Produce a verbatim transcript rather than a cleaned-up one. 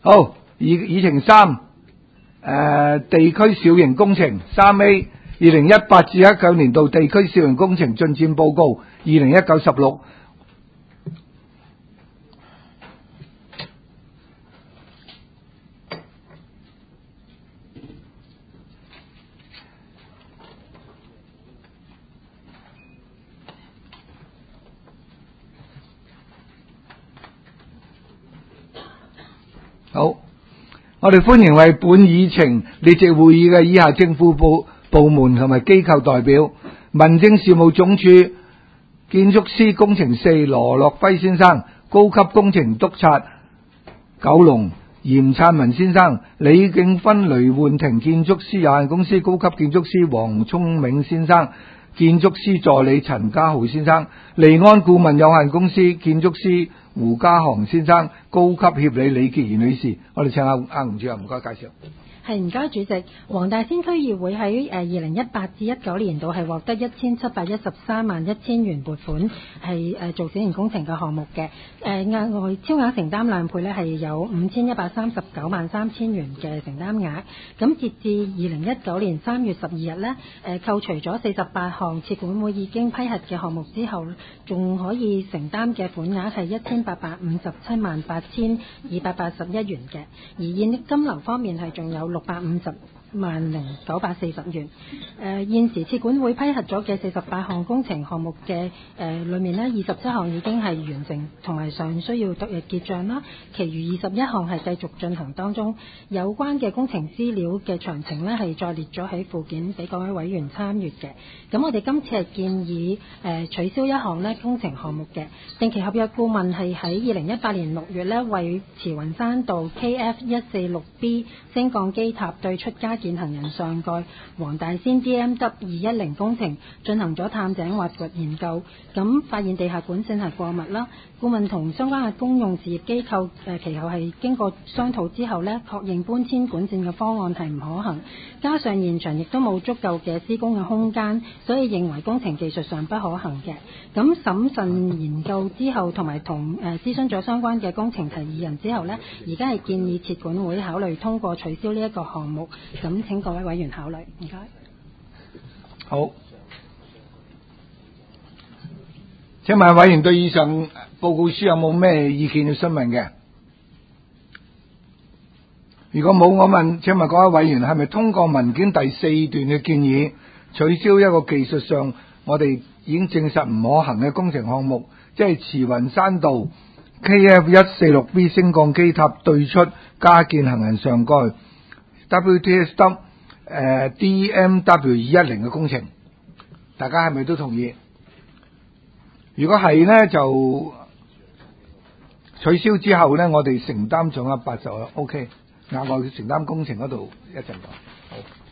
好，議議程三，誒地區小型工程三 A， 二零一八至一九年度地區小型工程進展報告，二零一九十六。好，我哋歡迎為本議程列席會議嘅以下政府部部門同埋機構代表：民政事務總署建築師工程四羅樂輝先生，高級工程督察九龍嚴燦文先生，李敬芬雷煥庭建築師有限公司高級建築師黃聰銘先生，建築師助理陳家豪先生，利安顧問有限公司建築師胡家航先生，高級協理李潔賢女士。我哋請阿阿吳主任唔該介紹。 係唔該主席，黃大仙區議會喺誒二零一八至一九年度係獲得一千七百一十三萬一千元撥款，係誒做小型工程嘅項目嘅。誒額外超額承擔兩倍呢係有五千一百三十九萬三千元嘅承擔額。咁截至二零一九年三月十二日呢，誒扣除咗四十八項設管會已經批核嘅項目之後，仲可以承擔嘅款額係一千八百五十七萬八千二百八十一元嘅。而現金流方面係仲有六百五十萬零九百四十元。誒、呃、現時設管會批核咗嘅四十八項工程項目嘅誒裏面呢，二十七項已經係完成同埋尚需要獨日結帳啦，其餘二十一項係繼續進行當中。有關嘅工程資料嘅詳情呢，係再列咗喺附件俾各位委員參閱嘅。咁我哋今次係建議誒、呃、取消一項呢工程項目嘅定期合約顧問係喺二零一八年六月呢，為慈雲山道 K F 一四六 B 升降機塔對出加建行人上蓋黃大仙 D M W 二一零工程進行咗探井挖掘研究，咁發現地下管線係過密啦。顧問同相關嘅公用事業機構誒其後係經過商討之後呢，確認搬遷管線嘅方案係唔可行，加上現場亦都冇足夠嘅施工嘅空間，所以認為工程技術上不可行嘅。咁審慎研究之後，同埋同誒諮詢咗相關嘅工程提議人之後呢，而家係建議設管會考慮通過取消呢一個項目。咁請各位委員考慮，唔該。 好，請問委員對以上報告書有冇咩意見要詢問嘅？如果冇，我問，請問各位委員係咪通過文件第四段嘅建議，取消一個技術上我哋已經證實唔可行嘅工程項目，即係慈雲山道 K F 一四六 B 升降機塔對出加建行人上蓋 W T S W、呃、D M W 二一零嘅工程，大家係咪都同意？如果係呢，就取消之後呢，我哋承擔總額八十 OK， 額外承擔工程嗰度一陣講。好。